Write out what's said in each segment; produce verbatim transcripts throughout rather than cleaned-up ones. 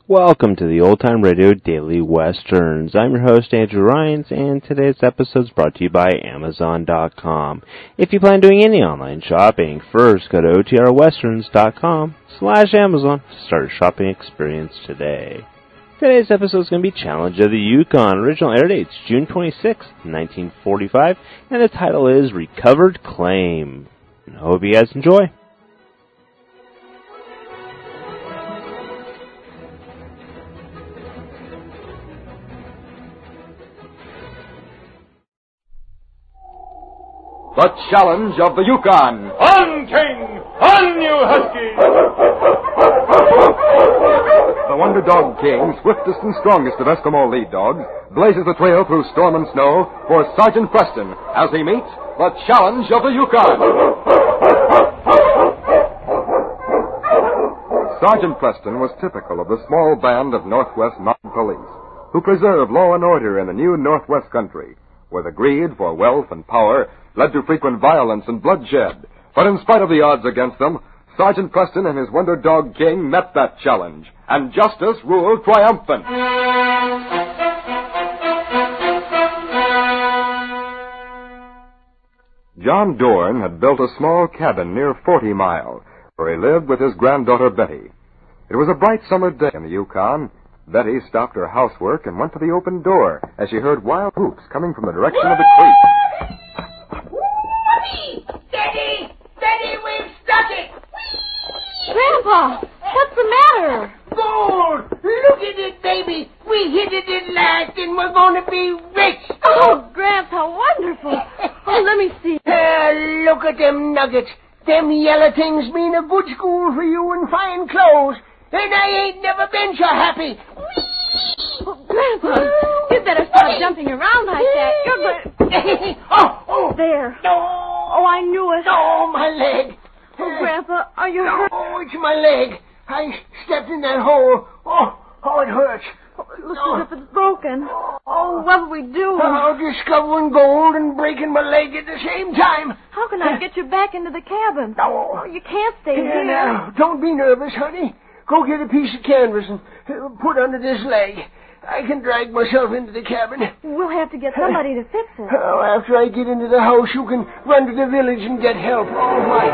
Welcome to the Old Time Radio Daily Westerns. I'm your host, Andrew Rhynes, and today's episode is brought to you by Amazon dot com. If you plan doing any online shopping, first go to O T R westerns dot com slash Amazon to start your shopping experience today. Today's episode is going to be Challenge of the Yukon. Original air date's June twenty-sixth, nineteen forty-five, and the title is Recovered Claim. I hope you guys enjoy. The Challenge of the Yukon. On, King! On, you husky! The Wonder Dog King, swiftest and strongest of Eskimo lead dogs, blazes the trail through storm and snow for Sergeant Preston as he meets the Challenge of the Yukon. Sergeant Preston was typical of the small band of Northwest Mounted Police who preserve law and order in the new Northwest country, where the greed for wealth and power led to frequent violence and bloodshed. But in spite of the odds against them, Sergeant Preston and his Wonder Dog King met that challenge, and justice ruled triumphant. John Dorn had built a small cabin near Forty Mile, where he lived with his granddaughter Betty. It was a bright summer day in the Yukon. Betty stopped her housework and went to the open door as she heard wild whoops coming from the direction of the creek. Betty! Betty, we've stuck it! Grandpa, what's the matter? Gold! Look at it, baby! We hit it at last, and we're going to be rich! Oh, Grandpa, wonderful! Oh, let me see. Uh, look at them nuggets. Them yellow things mean a good school for you and fine clothes. And I ain't never been so happy. Oh, Grandpa, you'd better stop jumping around like that. You're going... oh, oh. There. No. Oh, I knew it. Oh, my leg. Oh, Grandpa, are you hurt? Oh, it's my leg. I stepped in that hole. Oh, oh, it hurts. Oh, it looks as if it's broken. Oh, what'll we do? Oh, discovering gold and breaking my leg at the same time. How can I get you back into the cabin? No. Oh, you can't stay Here, here. now, don't be nervous, honey. Go get a piece of canvas and uh, put under this leg. I can drag myself into the cabin. We'll have to get somebody to fix it. Oh, after I get into the house, you can run to the village and get help. All right.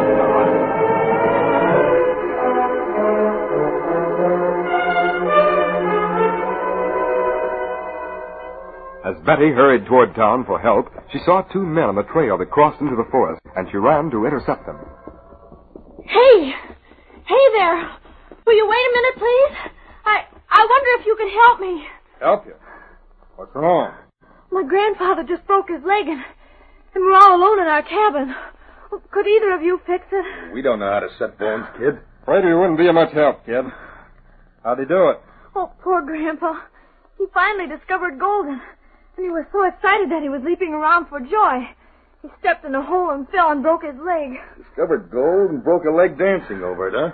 As Betty hurried toward town for help, she saw two men on the trail that crossed into the forest, and she ran to intercept them. Hey! Hey there! Will you wait a minute, please? I I wonder if you can help me. Help you? What's wrong? My grandfather just broke his leg, and, and we're all alone in our cabin. Could either of you fix it? We don't know how to set bones, kid. Afraid we wouldn't be of much help, kid. How'd he do it? Oh, poor Grandpa. He finally discovered gold, and, and he was so excited that he was leaping around for joy. He stepped in a hole and fell and broke his leg. Discovered gold and broke a leg dancing over it, huh?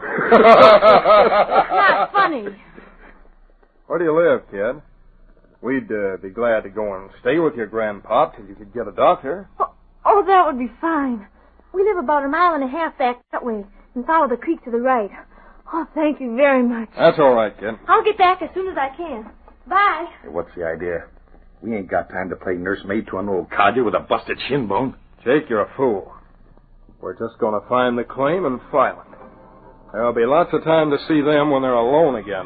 Not funny. Where do you live, kid? We'd uh, be glad to go and stay with your grandpa till you could get a doctor. Oh, oh, that would be fine. We live about a mile and a half back that way and follow the creek to the right. Oh, thank you very much. That's all right, kid. I'll get back as soon as I can. Bye. Hey, what's the idea? We ain't got time to play nursemaid to an old codger with a busted shin bone. Jake, you're a fool. We're just going to find the claim and file it. There'll be lots of time to see them when they're alone again.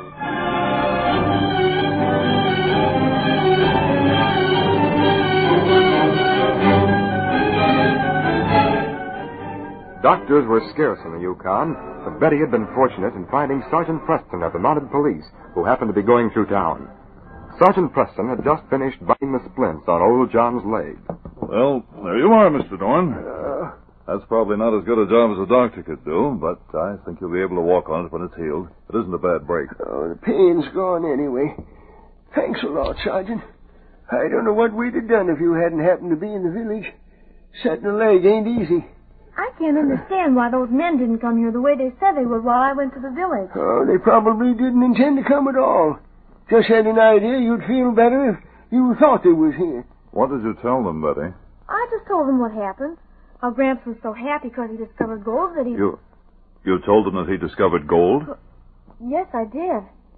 Doctors were scarce in the Yukon, but Betty had been fortunate in finding Sergeant Preston of the Mounted Police, who happened to be going through town. Sergeant Preston had just finished biting the splints on old John's leg. Well, there you are, Mister Dorn. Uh, That's probably not as good a job as a doctor could do, but I think you'll be able to walk on it when it's healed. It isn't a bad break. Oh, the pain's gone anyway. Thanks a lot, Sergeant. I don't know what we'd have done if you hadn't happened to be in the village. Setting a leg ain't easy. I can't understand why those men didn't come here the way they said they would while I went to the village. Oh, they probably didn't intend to come at all. Just had an idea you'd feel better if you thought they was here. What did you tell them, Betty? I just told them what happened. How Gramps was so happy because he discovered gold that he... You... You told them that he discovered gold? Yes, I did.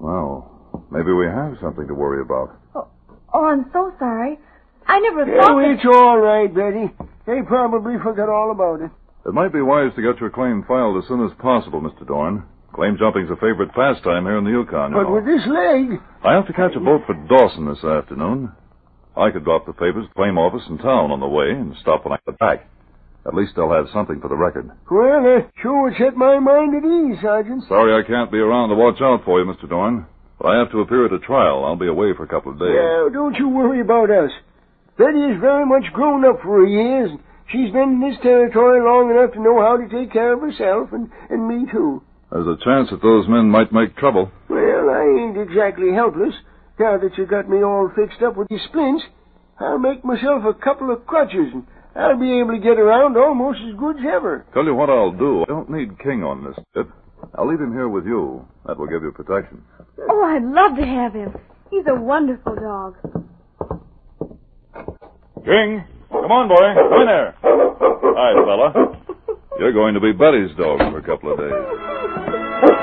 Well, maybe we have something to worry about. Oh, oh I'm so sorry. I never Oh, thought that... it's all right, Betty. They probably forgot all about it. It might be wise to get your claim filed as soon as possible, Mister Dorn. Claim jumping's a favorite pastime here in the Yukon. But with this leg... I have to catch a boat for Dawson this afternoon. I could drop the papers at the claim office in town on the way and stop when I get back. At least I'll have something for the record. Well, that sure would set my mind at ease, Sergeant. Sorry I can't be around to watch out for you, Mister Dorn. But I have to appear at a trial. I'll be away for a couple of days. Well, don't you worry about us. Betty is very much grown up for her years. She's been in this territory long enough to know how to take care of herself, and, and me, too. There's a chance that those men might make trouble. Well, I ain't exactly helpless. Now that you got me all fixed up with these splints, I'll make myself a couple of crutches, and I'll be able to get around almost as good as ever. Tell you what I'll do. I don't need King on this bit. I'll leave him here with you. That will give you protection. Oh, I'd love to have him. He's a wonderful dog. King, come on, boy. Come in there. Hi, fella. You're going to be Betty's dog for a couple of days.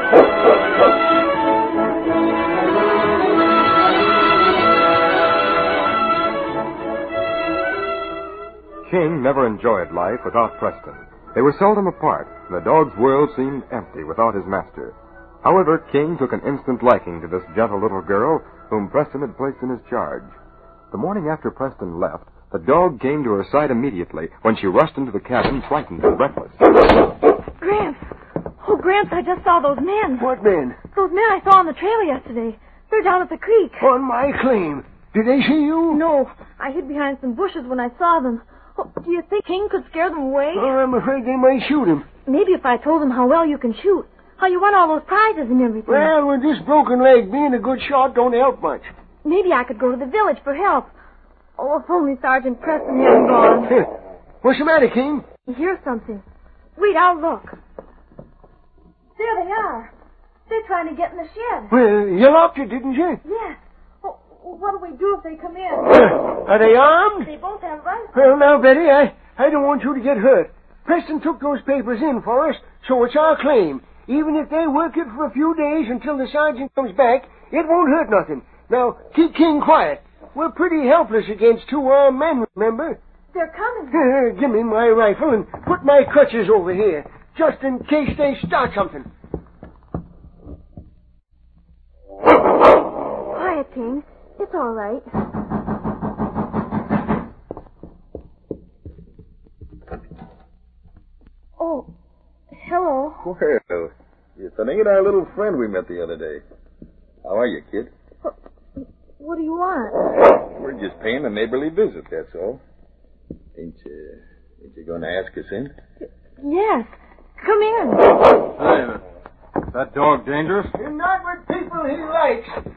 King never enjoyed life without Preston. They were seldom apart, and the dog's world seemed empty without his master. However, King took an instant liking to this gentle little girl whom Preston had placed in his charge. The morning after Preston left, the dog came to her side immediately when she rushed into the cabin, frightened and breathless. Gramps. Oh, Gramps, I just saw those men. What men? Those men I saw on the trail yesterday. They're down at the creek. On my claim. Did they see you? No, I hid behind some bushes when I saw them. Oh, do you think King could scare them away? Oh, I'm afraid they might shoot him. Maybe if I told them how well you can shoot, how you won all those prizes and everything. Well, with this broken leg, being a good shot don't help much. Maybe I could go to the village for help. Oh, if only Sergeant Preston hadn't gone. What's the matter, King? You hear something. Wait, I'll look. There they are. They're trying to get in the shed. Well, you locked it, didn't you? Yes. Oh, what do we do if they come in? Are they armed? They both have rifles. Well, now, Betty, I, I don't want you to get hurt. Preston took those papers in for us, so it's our claim. Even if they work it for a few days until the sergeant comes back, it won't hurt nothing. Now, keep King quiet. We're pretty helpless against two armed men, remember? They're coming. Uh, give me my rifle and put my crutches over here, just in case they start something. Quiet, King. It's all right. Oh, hello. Well, it's an ain't our little friend we met the other day. How are you, kid? What, what do you want? We're just paying a neighborly visit, that's all. Ain't you, ain't you going to ask us in? Yes. Come in. Hey, that dog dangerous? You're not with people he likes.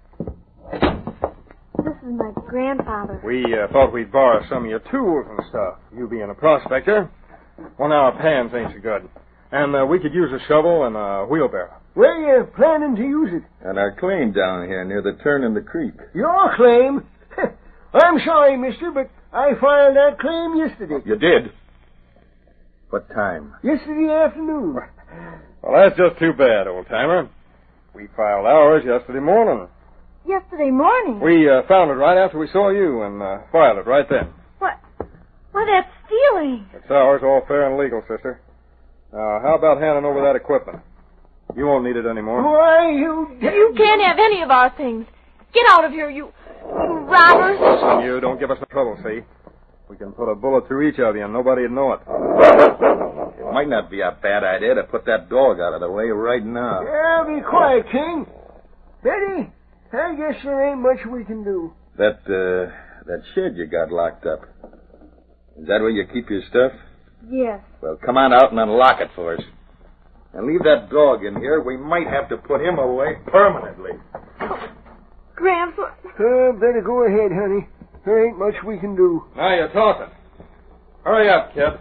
This is my grandfather. We uh, thought we'd borrow some of your tools and stuff. You being a prospector. Well, now our pans ain't so good. And uh, we could use a shovel and a wheelbarrow. Where you planning to use it? On our claim down here near the turn in the creek. Your claim? I'm sorry, mister, but I filed that claim yesterday. You did? What time? Yesterday afternoon. Well, that's just too bad, old-timer. We filed ours yesterday morning. Yesterday morning? We uh, found it right after we saw you and uh, filed it right then. What? Why, that's stealing. It's ours, all fair and legal, sister. Now, how about handing over that equipment? You won't need it anymore. Why, you... You can't have any of our things. Get out of here, you, you robbers. Listen, you don't give us no trouble, see? We can put a bullet through each of you and nobody'd know it. It might not be a bad idea to put that dog out of the way right now. Yeah, be quiet, King. Betty, I guess there ain't much we can do. That, uh, that shed you got locked up. Is that where you keep your stuff? Yes. Well, come on out and unlock it for us. And leave that dog in here. We might have to put him away permanently. Gramps, Uh, better go ahead, honey. There ain't much we can do. Now you're talking. Hurry up, kid.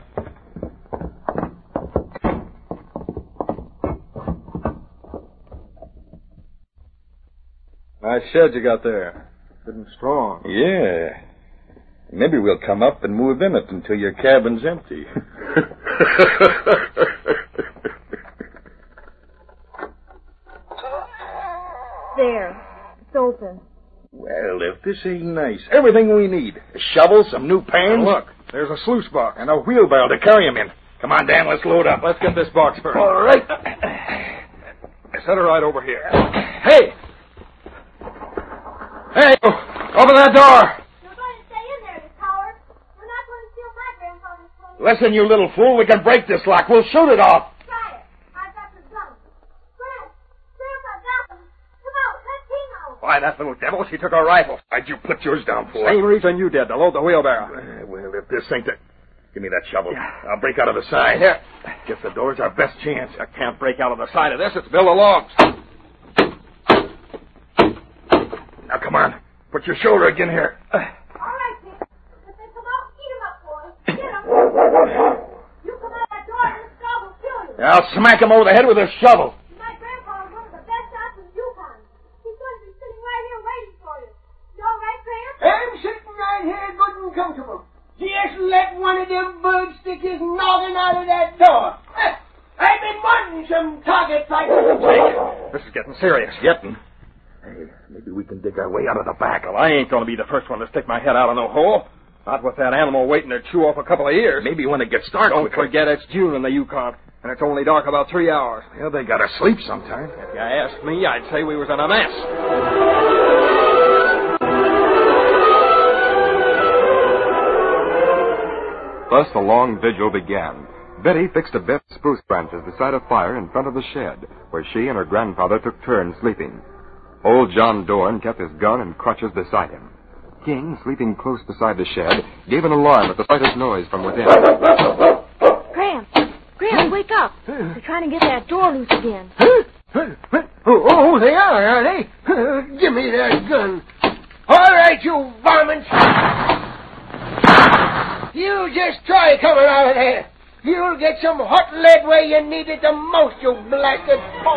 Nice shed you got there. Good and strong. Yeah. Maybe we'll come up and move in it until your cabin's empty. there. It's open. Well, if this ain't nice. Everything we need. A shovel, some new pans. Look, there's a sluice box. And a wheelbarrow to carry 'em in. Come on, Dan, let's load up. Let's get this box first. All right. Set her right over here. Hey! Hey, open that door! You're going to stay in there, you coward. You're not going to steal my grandfather's clothes. Listen, you little fool, we can break this lock. We'll shoot it off. Try it. I've got the gun. Grandpa, Grandpa got them. Come out, let King out. Why, that little devil, she took our rifles. Why'd you put yours down for? Same reason you did, to load the wheelbarrow. Uh, well, if this ain't the... Give me that shovel. I'll break out of the side. Here. Guess the door's our best chance. I can't break out of the side of this. It's built of logs. Now, come on. Put your shoulder again here. All right, King. If they come out, eat 'em up, boys. Get 'em. You come out that door and this dog will kill you. I'll smack him over the head with a shovel. My grandpa is one of the best shots in Yukon. He's going to be sitting right here waiting for you. You all right, Graham? I'm sitting right here good and comfortable. Just let one of them birds stick his noggin out of that door. I've been wanting some target practice. This is getting serious. Getting? Hey, maybe we can dig our way out of the back. Well, I ain't going to be the first one to stick my head out of no hole. Not with that animal waiting to chew off a couple of ears. Maybe when it gets dark. Don't we can... forget it's June in the Yukon, and it's only dark about three hours. Well, they gotta sleep sometime. If you asked me, I'd say we was in a mess. Thus the long vigil began. Betty fixed a bed of spruce branches beside a fire in front of the shed, where she and her grandfather took turns sleeping. Old John Dorn kept his gun and crutches beside him. King, sleeping close beside the shed, gave an alarm at the slightest noise from within. Graham, Graham, wake up. They're trying to get that door loose again. Oh, oh, they are, are they? Give me that gun. All right, you varmints. You just try coming out of there. You'll get some hot lead where you need it the most, you blasted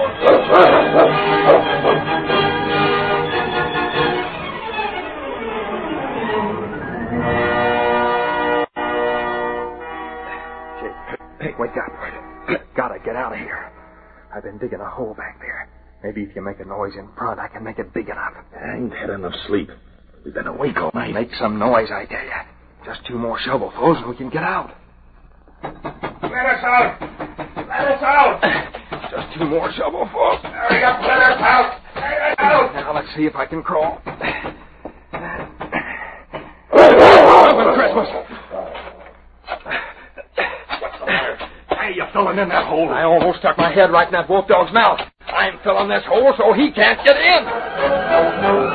Hey, wake up. Gotta get out of here. I've been digging a hole back there. Maybe if you make a noise in front, I can make it big enough. I ain't had enough sleep. We've been awake all night. Make some noise, I tell you. Just two more shovelfuls and we can get out. Let us out! Let us out! Just two more shovelfuls. Hurry up, let us out! Let us out! Now, let's see if I can crawl. Open Christmas! What's the matter? Hey, you filling in that hole? I almost stuck my head right in that wolf dog's mouth. I'm filling this hole so he can't get in.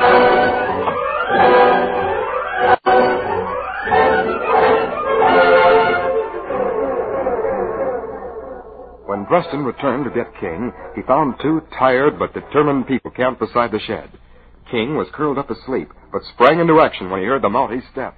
When Preston returned to get King, he found two tired but determined people camped beside the shed. King was curled up asleep, but sprang into action when he heard the Mountie step.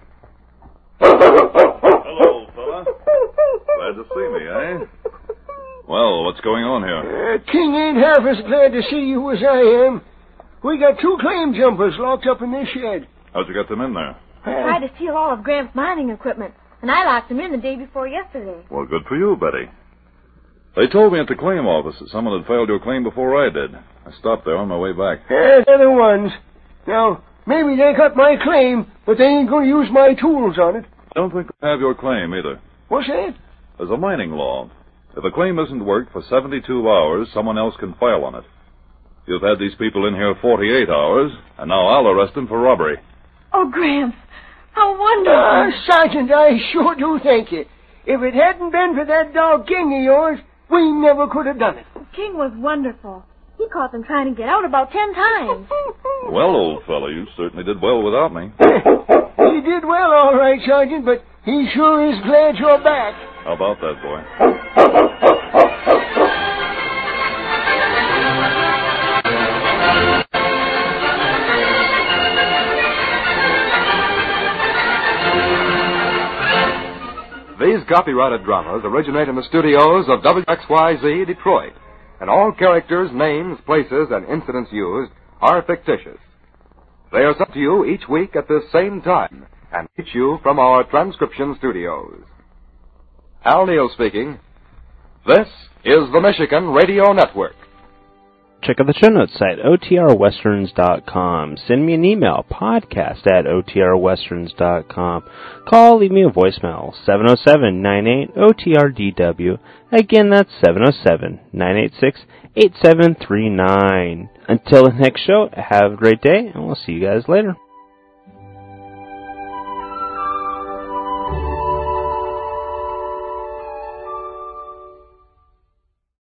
Hello, fella. Glad to see me, eh? Well, what's going on here? Uh, King ain't half as glad to see you as I am. We got two claim jumpers locked up in this shed. How'd you get them in there? They tried to steal all of Graham's mining equipment, and I locked them in the day before yesterday. Well, good for you, Betty. They told me at the claim office that someone had filed your claim before I did. I stopped there on my way back. Yeah, they're the ones. Now, maybe they got my claim, but they ain't going to use my tools on it. I don't think they have your claim either. What's that? There's a mining law. If a claim isn't worked for seventy-two hours, someone else can file on it. You've had these people in here forty-eight hours, and now I'll arrest them for robbery. Oh, Graham, how wonderful. Ah, Sergeant, I sure do thank you. If it hadn't been for that dog King of yours, we never could have done it. King was wonderful. He caught them trying to get out about ten times. Well, old fellow, you certainly did well without me. He did well, all right, Sergeant, but he sure is glad you're back. How about that, boy? These copyrighted dramas originate in the studios of W X Y Z Detroit, and all characters, names, places, and incidents used are fictitious. They are sent to you each week at this same time and reach you from our transcription studios. Al Neal speaking. This is the Michigan Radio Network. Check out the show notes site, O T R westerns dot com. Send me an email, podcast at O T R westerns dot com. Call, leave me a voicemail, seven oh seven, nine eight, O T R D W. Again, that's seven oh seven, nine eight six, eight seven three nine. Until the next show, have a great day, and we'll see you guys later.